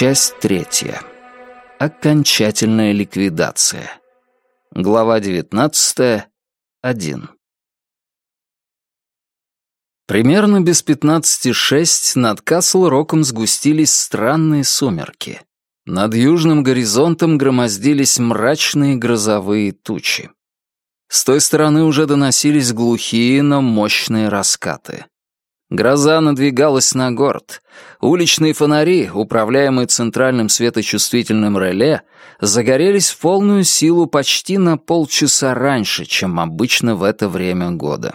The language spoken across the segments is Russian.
Часть 3. Окончательная ликвидация. Глава 19. 1. Примерно без 15:06 над Касл-Роком сгустились странные сумерки. Над южным горизонтом громоздились мрачные грозовые тучи. С той стороны уже доносились глухие, но мощные раскаты. Гроза надвигалась на город. Уличные фонари, управляемые центральным светочувствительным реле, загорелись в полную силу почти на полчаса раньше, чем обычно в это время года.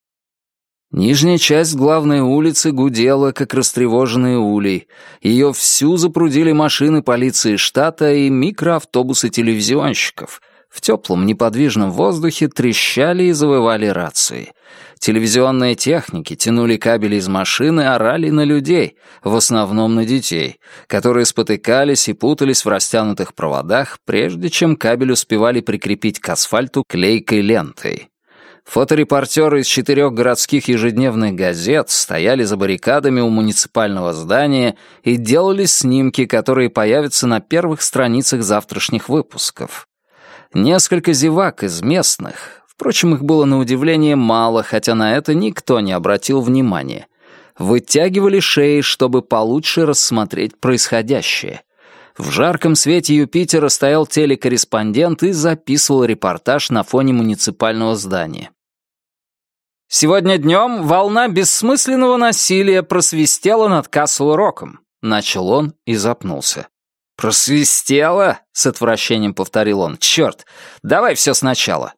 Нижняя часть главной улицы гудела, как растревоженный улей. Ее всю запрудили машины полиции штата и микроавтобусы телевизионщиков. В теплом неподвижном воздухе трещали и завывали рации. Телевизионные техники тянули кабели из машины, орали на людей, в основном на детей, которые спотыкались и путались в растянутых проводах, прежде чем кабель успевали прикрепить к асфальту клейкой лентой. Фоторепортеры из 4 городских ежедневных газет стояли за баррикадами у муниципального здания и делали снимки, которые появятся на первых страницах завтрашних выпусков. Несколько зевак из местных, впрочем, их было на удивление мало, хотя на это никто не обратил внимания, вытягивали шеи, чтобы получше рассмотреть происходящее. В жарком свете Юпитера стоял телекорреспондент и записывал репортаж на фоне муниципального здания. «Сегодня днем волна бессмысленного насилия просвистела над Касл-Роком», — начал он и запнулся. «Просвистела?» — с отвращением повторил он. «Черт, давай все сначала».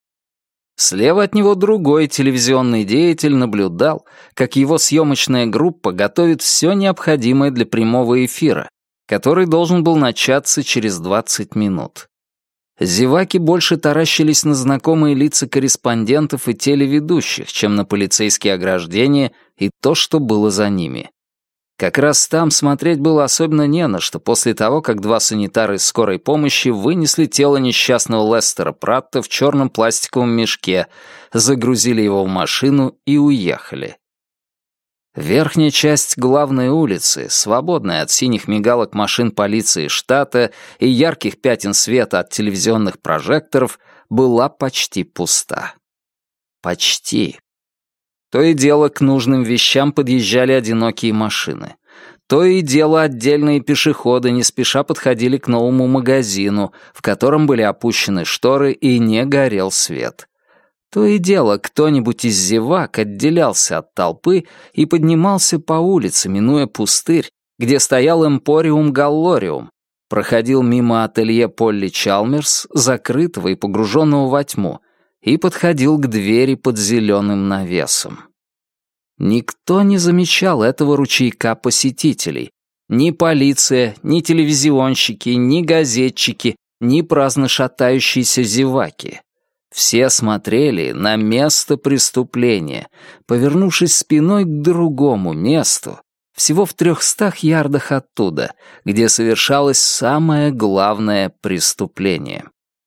Слева от него другой телевизионный деятель наблюдал, как его съемочная группа готовит все необходимое для прямого эфира, который должен был начаться через 20 минут. Зеваки больше таращились на знакомые лица корреспондентов и телеведущих, чем на полицейские ограждения и то, что было за ними. Как раз там смотреть было особенно не на что после того, как 2 санитара из скорой помощи вынесли тело несчастного Лестера Пратта в черном пластиковом мешке, загрузили его в машину и уехали. Верхняя часть главной улицы, свободная от синих мигалок машин полиции штата и ярких пятен света от телевизионных прожекторов, была почти пуста. Почти. То и дело к нужным вещам подъезжали одинокие машины. То и дело отдельные пешеходы не спеша подходили к новому магазину, в котором были опущены шторы и не горел свет. То и дело кто-нибудь из зевак отделялся от толпы и поднимался по улице, минуя пустырь, где стоял Эмпориум Галлориум, проходил мимо ателье Полли Чалмерс, закрытого и погруженного во тьму, и подходил к двери под зеленым навесом. Никто не замечал этого ручейка посетителей. Ни полиция, ни телевизионщики, ни газетчики, ни праздно шатающиеся зеваки. Все смотрели на место преступления, повернувшись спиной к другому месту, всего в 300 ярдах оттуда, где совершалось самое главное преступление.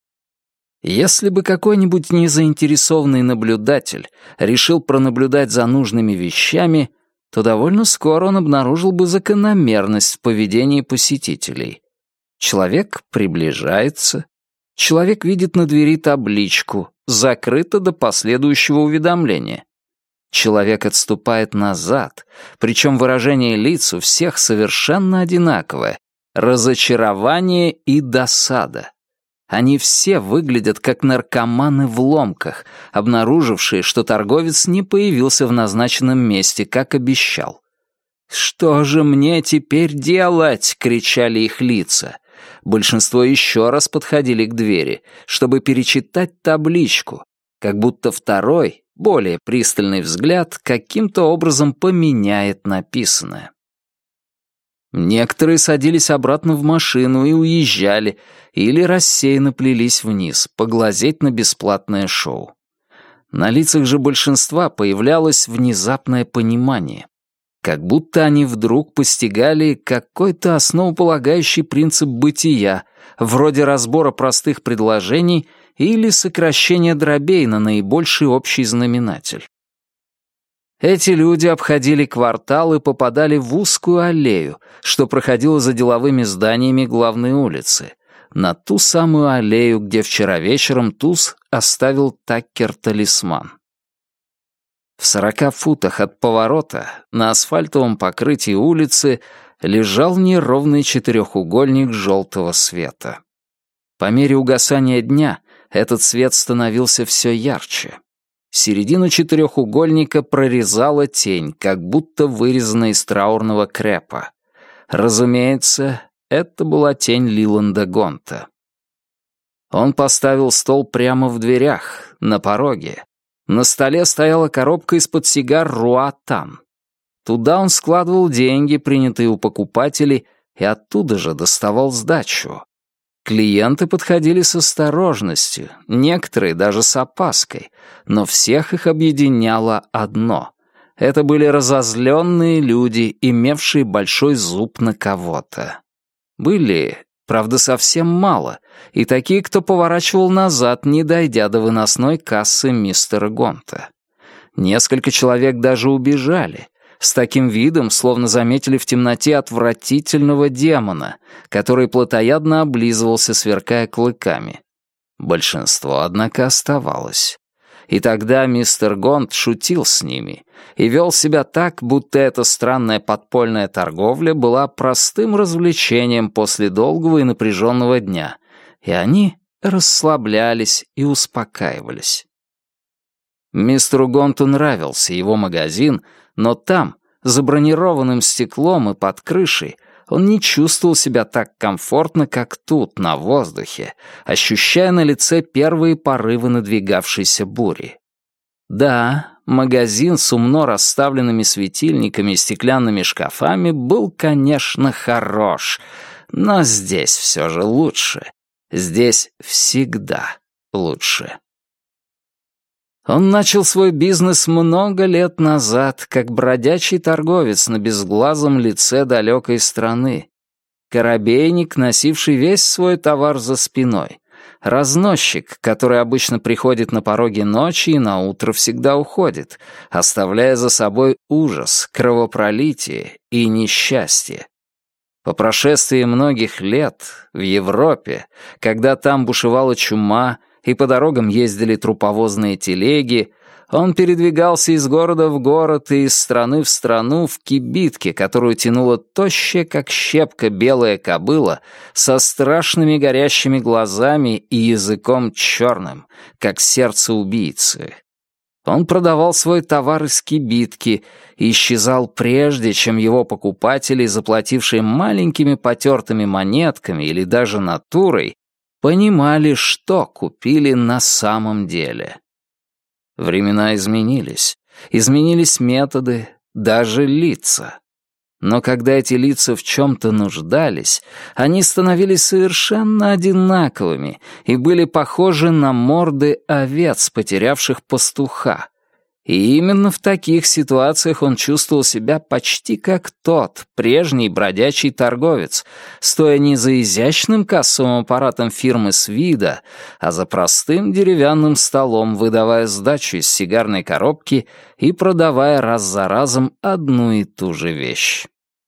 Если бы какой-нибудь незаинтересованный наблюдатель решил пронаблюдать за нужными вещами, то довольно скоро он обнаружил бы закономерность в поведении посетителей. Человек приближается, человек видит на двери табличку «Закрыто до последующего уведомления». Человек отступает назад, причем выражение лиц у всех совершенно одинаковое — разочарование и досада. Они все выглядят как наркоманы в ломках, обнаружившие, что торговец не появился в назначенном месте, как обещал. «Что же мне теперь делать?» — кричали их лица. Большинство еще раз подходили к двери, чтобы перечитать табличку, как будто второй, более пристальный взгляд каким-то образом поменяет написанное. Некоторые садились обратно в машину и уезжали, или рассеянно плелись вниз, поглазеть на бесплатное шоу. На лицах же большинства появлялось внезапное понимание. Как будто они вдруг постигали какой-то основополагающий принцип бытия, вроде разбора простых предложений или сокращения дробей на наибольший общий знаменатель. Эти люди обходили квартал и попадали в узкую аллею, что проходила за деловыми зданиями главной улицы, на ту самую аллею, где вчера вечером Туз оставил Таккер-талисман. В 40 футах от поворота на асфальтовом покрытии улицы лежал неровный четырехугольник желтого света. По мере угасания дня этот свет становился все ярче. Середину четырехугольника прорезала тень, как будто вырезанная из траурного крепа. Разумеется, это была тень Лиланда Гонта. Он поставил стол прямо в дверях, на пороге. На столе стояла коробка из-под сигар Руатан. Туда он складывал деньги, принятые у покупателей, и оттуда же доставал сдачу. Клиенты подходили с осторожностью, некоторые даже с опаской, но всех их объединяло одно. Это были разозленные люди, имевшие большой зуб на кого-то. Были, правда, совсем мало, и такие, кто поворачивал назад, не дойдя до выносной кассы мистера Гонта. Несколько человек даже убежали, с таким видом, словно заметили в темноте отвратительного демона, который плотоядно облизывался, сверкая клыками. Большинство, однако, оставалось. И тогда мистер Гонт шутил с ними и вел себя так, будто эта странная подпольная торговля была простым развлечением после долгого и напряженного дня, и они расслаблялись и успокаивались. Мистеру Гонту нравился его магазин, но там, за бронированным стеклом и под крышей, он не чувствовал себя так комфортно, как тут, на воздухе, ощущая на лице первые порывы надвигавшейся бури. Да, магазин с умно расставленными светильниками и стеклянными шкафами был, конечно, хорош, но здесь все же лучше. Здесь всегда лучше. Он начал свой бизнес много лет назад, как бродячий торговец на безглазом лице далекой страны. Корабейник, носивший весь свой товар за спиной. Разносчик, который обычно приходит на пороге ночи и наутро всегда уходит, оставляя за собой ужас, кровопролитие и несчастье. По прошествии многих лет в Европе, когда там бушевала чума, и по дорогам ездили труповозные телеги, он передвигался из города в город и из страны в страну в кибитке, которую тянула тощая, как щепка, белая кобыла со страшными горящими глазами и языком черным, как сердце убийцы. Он продавал свой товар из кибитки и исчезал прежде, чем его покупатели, заплатившие маленькими потертыми монетками или даже натурой, понимали, что купили на самом деле. Времена изменились. Изменились методы, даже лица. Но когда эти лица в чем-то нуждались, они становились совершенно одинаковыми и были похожи на морды овец, потерявших пастуха. И именно в таких ситуациях он чувствовал себя почти как тот, прежний бродячий торговец, стоя не за изящным кассовым аппаратом фирмы с вида, а за простым деревянным столом, выдавая сдачу из сигарной коробки и продавая раз за разом одну и ту же вещь.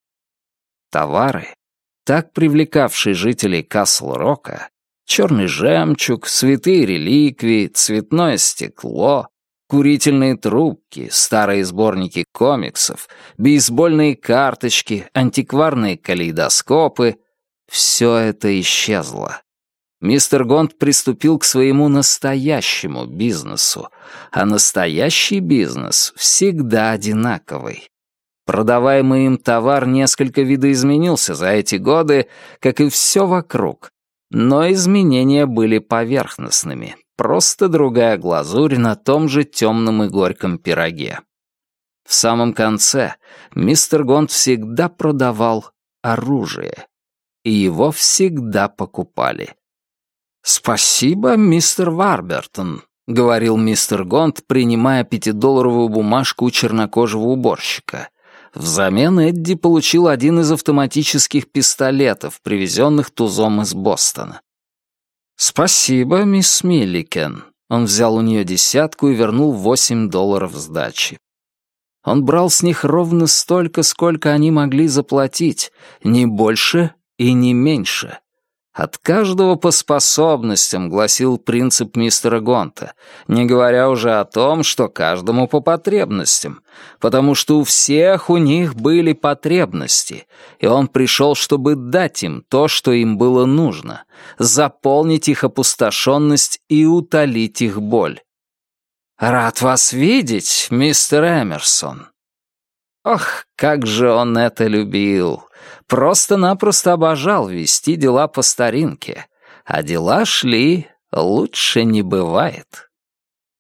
Товары, так привлекавшие жителей Касл-Рока, черный жемчуг, святые реликвии, цветное стекло, курительные трубки, старые сборники комиксов, бейсбольные карточки, антикварные калейдоскопы — все это исчезло. Мистер Гонт приступил к своему настоящему бизнесу, а настоящий бизнес всегда одинаковый. Продаваемый им товар несколько видоизменился за эти годы, как и все вокруг, но изменения были поверхностными. Просто другая глазурь на том же темном и горьком пироге. В самом конце мистер Гонт всегда продавал оружие, и его всегда покупали. «Спасибо, мистер Варбертон», — говорил мистер Гонт, принимая 5-долларовую бумажку у чернокожего уборщика. Взамен Эдди получил один из автоматических пистолетов, привезенных Тузом из Бостона. «Спасибо, мисс Милликен». Он взял у нее 10 и вернул $8 сдачи. Он брал с них ровно столько, сколько они могли заплатить, не больше и не меньше. От каждого по способностям, гласил принцип мистера Гонта, не говоря уже о том, что каждому по потребностям, потому что у всех у них были потребности, и он пришел, чтобы дать им то, что им было нужно, заполнить их опустошенность и утолить их боль. «Рад вас видеть, мистер Эмерсон». Ох, как же он это любил! Просто-напросто обожал вести дела по старинке, а дела шли, лучше не бывает.